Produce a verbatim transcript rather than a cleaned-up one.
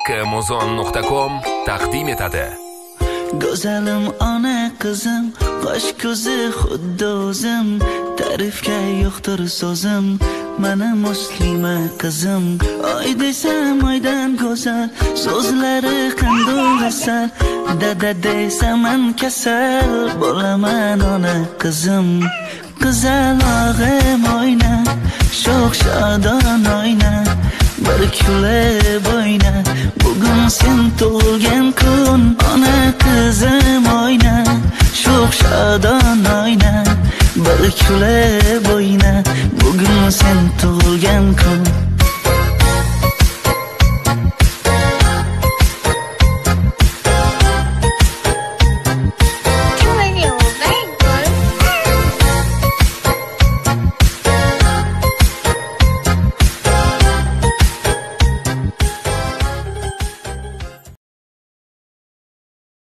Amazon nuqta com taqdim etadi. Go'zalim ona qizim, qosh ko'zi xuddi o'zim, ta'rifga yo'qdir so'zim, mana muslima qizim. Oy desam oydan go'zal, so'zlari qandoq asal, dada desam man kasal, bo'laman ona qizim. Qizalog'im oyna, sho'x shodon oyna, bir kular